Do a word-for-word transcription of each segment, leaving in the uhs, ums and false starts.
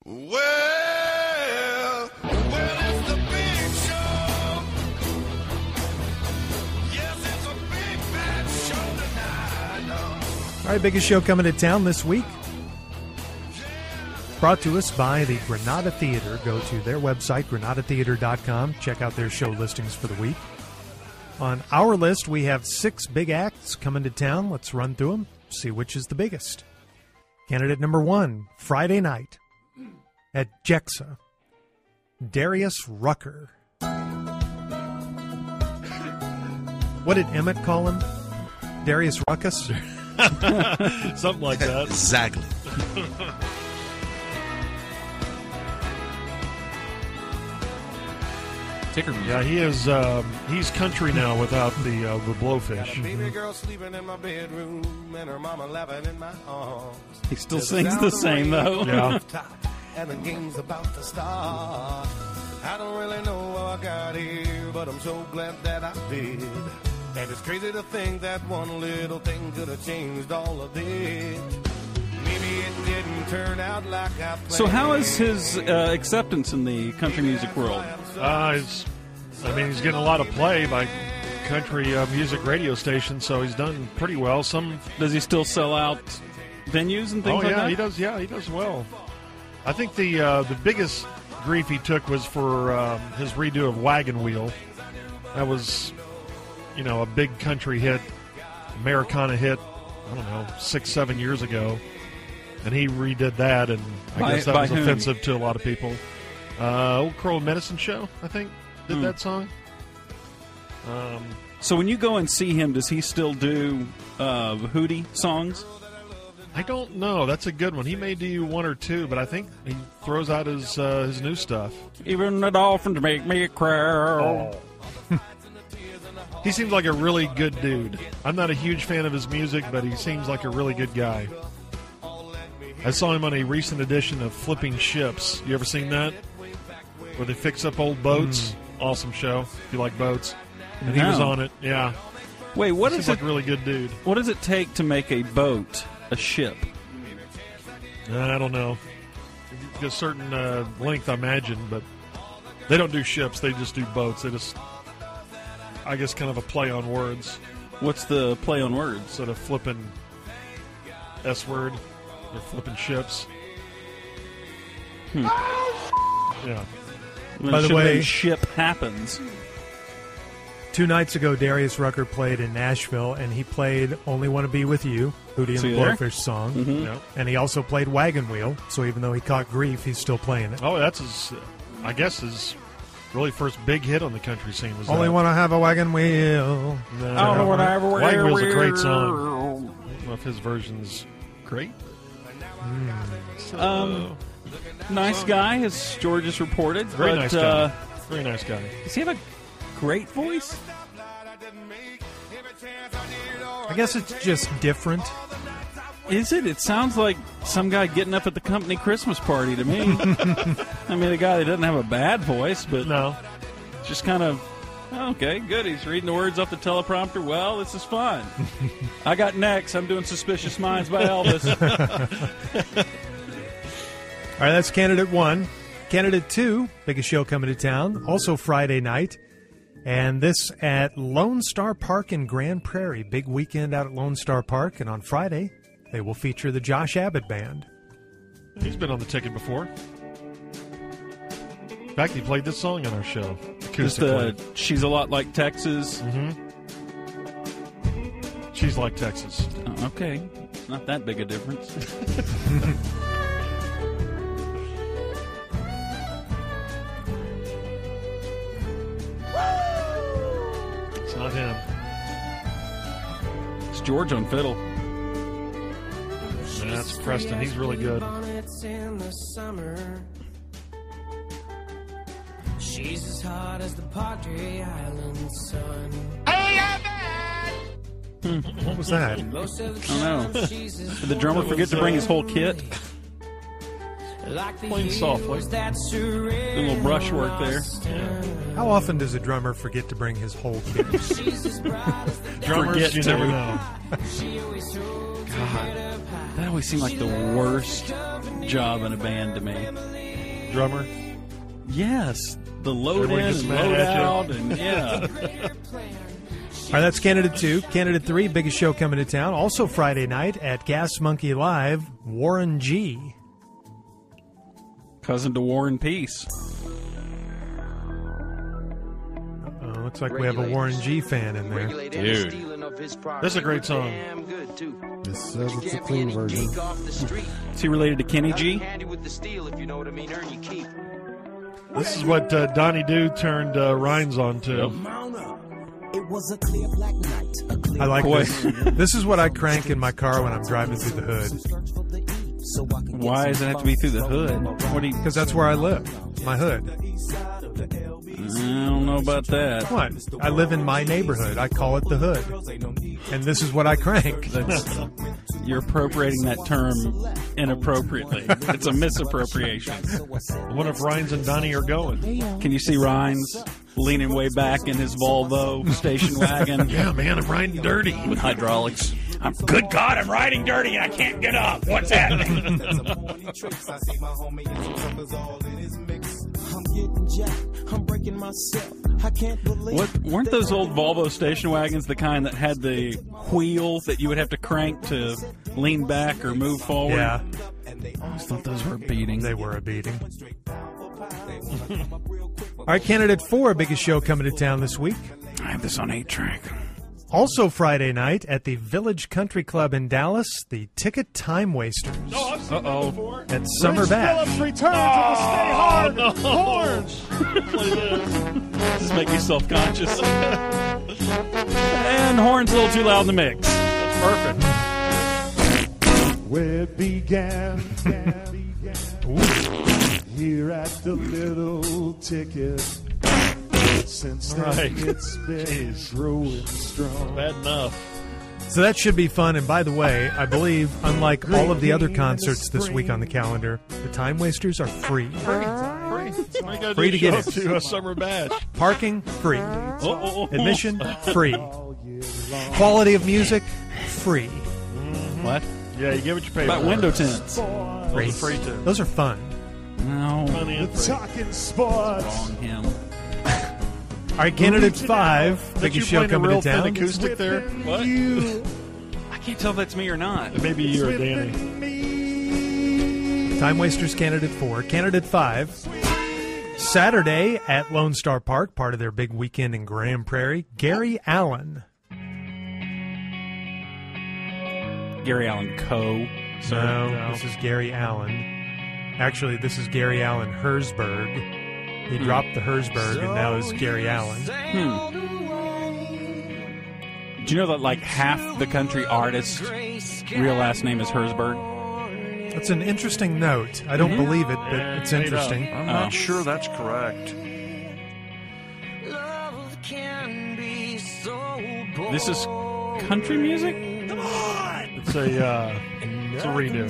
Well, well, it's the big show. Yes, it's a big bad show tonight. All right, biggest show coming to town this week. Brought to us by the Granada Theater. Go to their website, granada theater dot com. Check out their show listings for the week. On our list, we have six big acts coming to town. Let's run through them, see which is the biggest. Candidate number one, Friday night at Jexa, Darius Rucker. What did Emmett call him? Darius Ruckus? Something like that. Exactly. Ticker music. Yeah, he is. Um, he's country now without the uh, the blowfish. Baby girl sleeping in my bedroom and her mama laughing in my arms. He still sings the same, though. Yeah. And the game's about to start. I don't really know how I got here, but I'm so glad that I did. And it's crazy to think that one little thing could have changed all of it. Maybe it didn't turn out like I planned. So how is his uh, acceptance in the country music world? Uh, he's, I mean, he's getting a lot of play by country uh, music radio stations, so he's done pretty well. Some Does he still sell out venues and things oh like yeah, that? he does. Yeah, he does well. I think the uh, the biggest grief he took was for um, his redo of Wagon Wheel. That was, you know, a big country hit, Americana hit. I don't know, six, seven years ago, and he redid that, and I By- guess that by was whom? offensive to a lot of people. Uh, Old Crow Medicine Show, I think, did Hmm. that song. Um, So when you go and see him, does he still do uh, Hootie songs? I don't know. That's a good one. He may do one or two, but I think he throws out his uh, his new stuff. Even the dolphins make me cry. He seems like a really good dude. I'm not a huge fan of his music, but he seems like a really good guy. I saw him on a recent edition of Flipping Ships. You ever seen that? Where they fix up old boats. Mm. Awesome show, if you like boats. And he was No. on it, yeah. Wait, what Seems is like it? a really good dude. What does it take to make a boat a ship? I don't know. A certain uh, length, I imagine, but they don't do ships. They just do boats. They just, I guess, kind of a play on words. What's the play on words? Instead of flipping S word, they're flipping ships. Hmm. Yeah. When By the ship- way- when ship happens. Two nights ago, Darius Rucker played in Nashville, and he played Only Want to Be With You, Hootie and See the there? Blowfish song. Mhm. Yeah. And he also played Wagon Wheel, so even though he caught grief, he's still playing it. Oh, that's his, I guess, his really first big hit on the country scene was Only that. want to have a wagon wheel. No, I don't want to have a Wagon Wheel's a great wheel. song. I don't know if his version's great. So, Um, Nice guy, as George has reported. very but, nice guy. Uh, Very nice guy. does he have a great voice? I guess it's just different. Is it? It sounds like some guy getting up at the company Christmas party to me. I mean, a guy that doesn't have a bad voice, but No. just kind of, oh, okay, good. He's reading the words off the teleprompter. Well, this is fun. I got next. I'm doing Suspicious Minds by Elvis. All right, that's candidate one. Candidate two, biggest show coming to town, also Friday night. And this at Lone Star Park in Grand Prairie. Big weekend out at Lone Star Park. And on Friday, they will feature the Josh Abbott Band. He's been on the ticket before. In fact, he played this song on our show. Just Acoustically. uh, She's a Lot Like Texas. Mm-hmm. She's like Texas. Oh, okay. Not that big a difference. It's not him. It's George on fiddle. Yeah, that's Preston. He's really good. In the summer. She's as hot as the Padre Island sun. What was that? Most of the I don't know. time she's as Did the drummer forget to bring his whole kit? Like the Playing softly. hills that surround A little brushwork there. How often does a drummer forget to bring his whole kit? She's as bright as the Drummers, Forget you to. never know. she always holds her God, head up high. that always seemed like the worst job in a band to me. Drummer. Yes, the load Everybody in gets and mad load at you. out, and yeah. All right, that's candidate two. Candidate three, biggest show coming to town. Also Friday night at Gas Monkey Live, Warren G. Cousin to War and Peace. Uh, looks like we have a Warren G fan in there. Dude. This is a great song. This says it's a clean version. Is he related to Kenny G? This is what uh, Donnie Doo turned uh, Rhines on to. It was a clear black night. A clear I like Boy. this. This is what I crank in my car when I'm driving through the hood. so I can Why does it have to be through the hood? What do you? Because that's where I live, my hood. I don't know about that. What? I live in my neighborhood. I call it the hood. And this is what I crank. That's, you're appropriating that term inappropriately. It's a misappropriation. What if Rhines and Donnie are going? Can you see Rhines leaning way back in his Volvo station wagon Yeah, man, I'm riding dirty. with hydraulics? I'm, good God, I'm riding dirty and I can't get up. What's happening? I'm getting jacked. I'm breaking myself. I can't believe What weren't those old Volvo station wagons the kind that had the wheel that you would have to crank to lean back or move forward? Yeah, I always thought those were a beating. they were a beating. All right, candidate four, biggest show coming to town this week. I have this on eight track. Also Friday night at the Village Country Club in Dallas, the Ticket Time Wasters Uh oh. at Summer Bash. return to the Stay Hard Horns. Does this make you self conscious? And horns a little too loud in the mix. Perfect. Where it began, here at the little ticket. Since then, Right. it's been Jeez. growing strong. Bad enough. So that should be fun. And by the way, I believe, unlike all of the other concerts this week on the calendar, the Time Wasters are free. Free. I gotta Free do to a get show in. to a summer bash. Parking, free. Oh, oh, oh. Admission, free. Quality of music, free. What? Yeah, you get what you pay About for. window tints? Free. Free too. Those are fun. No. Money and free. Talking sports. Wrong him. All right, candidate five, That you biggest show playing a coming real to thin town. acoustic there? What? I can't tell if that's me or not. Maybe you or Danny. Time Wasters candidate four. Candidate five, Saturday at Lone Star Park, part of their big weekend in Graham Prairie, Gary Allen. Gary Allen Co. Sir. No, No. this is Gary Allen. Actually, this is Gary Allen Herzberg. He dropped the Herzberg and now is Gary Allen. Hmm. Do you know that like half the country artist's real last name is Herzberg? That's an interesting note. I don't believe it, but Yeah, it's made interesting. I'm Oh. not sure that's correct. This is country music? It's a, uh, it's a redo.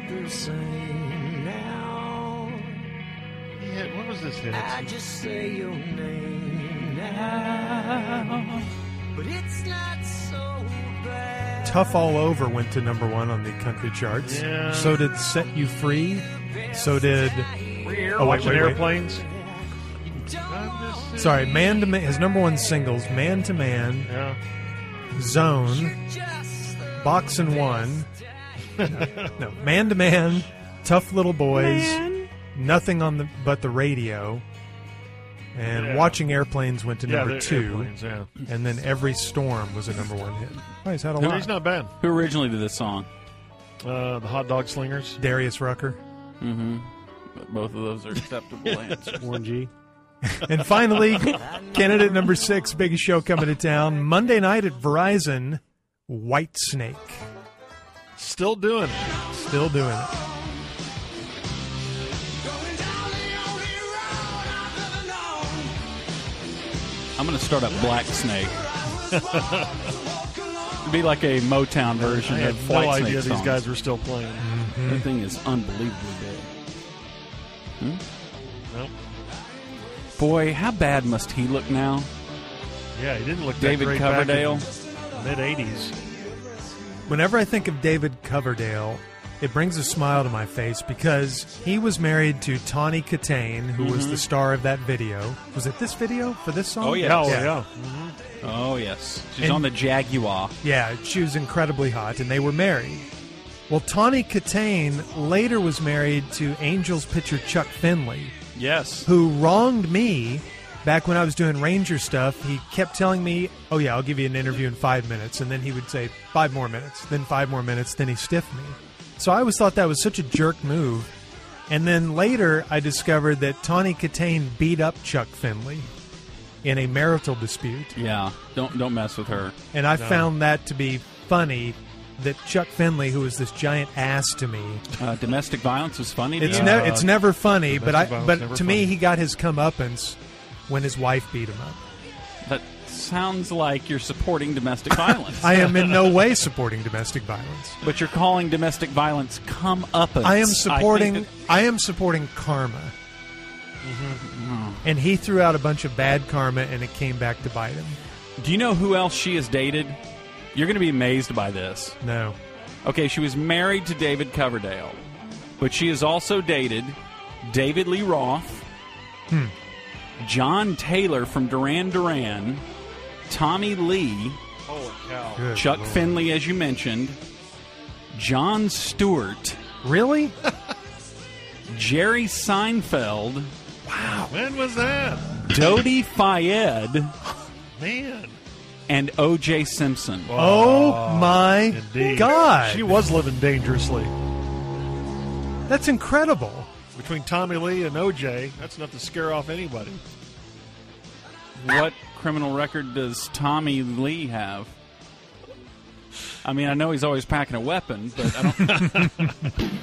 Yeah, what was this hit? I just say your name now. But it's not so bad. Tough All Over went to number one on the country charts. Yeah. So did Set You Free. So did. Oh, wait, Watching wait, wait. airplanes? Sorry, Man to Man. His number one singles Man to Man, Yeah. Zone, Box and One. No, Man to Man, Tough Little Boys, Nothing on the But the Radio, and Yeah. Watching Airplanes went to Yeah, number they're two, airplanes, yeah. and then Every Storm was a number one hit. Oh, he's had a He's lot. not bad. Who originally did this song? Uh, the Hot Dog Slingers. Darius Rucker. Mm-hmm. But both of those are acceptable answers. Warren G. And finally, candidate number six, biggest show coming to town, Monday night at Verizon, White Snake. Still doing it. Still doing it. I'm going to start up Black Snake. It'd be like a Motown version I had of no White idea Snake these songs. guys were still playing. That thing is unbelievably big. Hmm? Nope. Boy, how bad must he look now? Yeah, he didn't look David that great Coverdale. mid eighties. Whenever I think of David Coverdale, it brings a smile to my face because he was married to Tawny Katane, who was the star of that video. Was it this video for this song? Oh, yeah. Oh, Yeah. yeah. Oh, yes. She's And- on the Jaguar. Yeah, she was incredibly hot, and they were married. Well, Tawny Katane later was married to Angels pitcher Chuck Finley, Yes. who wronged me back when I was doing Ranger stuff. He kept telling me, oh, yeah, I'll give you an interview in five minutes. And then he would say, five more minutes, then five more minutes, then he stiffed me. So I always thought that was such a jerk move. And then later I discovered that Tawny Katane beat up Chuck Finley in a marital dispute. Yeah. Don't don't mess with her. And I found that to be funny, that Chuck Finley, who was this giant ass to me, Uh, domestic violence was funny to it's, you? ne- it's never funny, but I domestic violence but never to funny. me he got his comeuppance when his wife beat him up. That sounds like you're supporting domestic violence. I am in no way supporting domestic violence. But you're calling domestic violence come up. I am supporting. think I, am supporting karma. And he threw out a bunch of bad karma, and it came back to bite him. that- do you know who else she has dated? You're going to be amazed by this. No, Okay, she was married to David Coverdale, but she has also dated David Lee Roth, John Taylor from Duran Duran, Tommy Lee, Holy cow. good Chuck Lord. Finley, as you mentioned, Jon Stewart, Really? Jerry Seinfeld, When was that? Dodi Fayed, Man. and O J Simpson. Oh my Indeed. God! She was living dangerously. That's incredible. Between Tommy Lee and O J, that's enough to scare off anybody. What criminal record does Tommy Lee have? I mean, I know he's always packing a weapon, but I don't.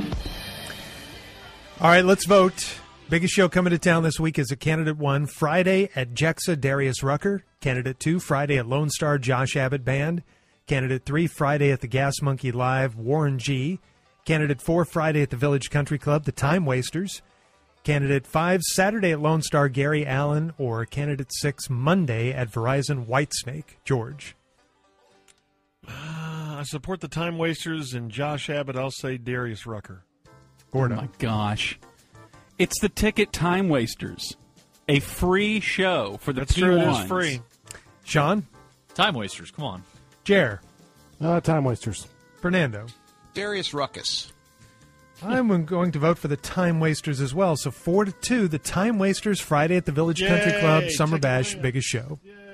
All right, let's vote. Biggest show coming to town this week is a candidate one, Friday at Jexa, Darius Rucker. Candidate two, Friday at Lone Star, Josh Abbott Band. Candidate three, Friday at the Gas Monkey Live, Warren G. Candidate four, Friday at the Village Country Club, the Time Wasters. Candidate five, Saturday at Lone Star, Gary Allen. Or candidate six, Monday at Verizon, Whitesnake, George. Uh, I support the Time Wasters and Josh Abbott. I'll say Darius Rucker. Gordo. Oh my gosh. It's the Ticket Time Wasters. A free show for the That's P true. It ones. is free. Sean? Time wasters, come on. Jer? Uh, time wasters. Fernando? Darius Ruckus. I'm going to vote for the Time Wasters as well. So four to two, the Time Wasters, Friday at the Village Country Yay, Club, Summer take it Bash, away. biggest show. Yay.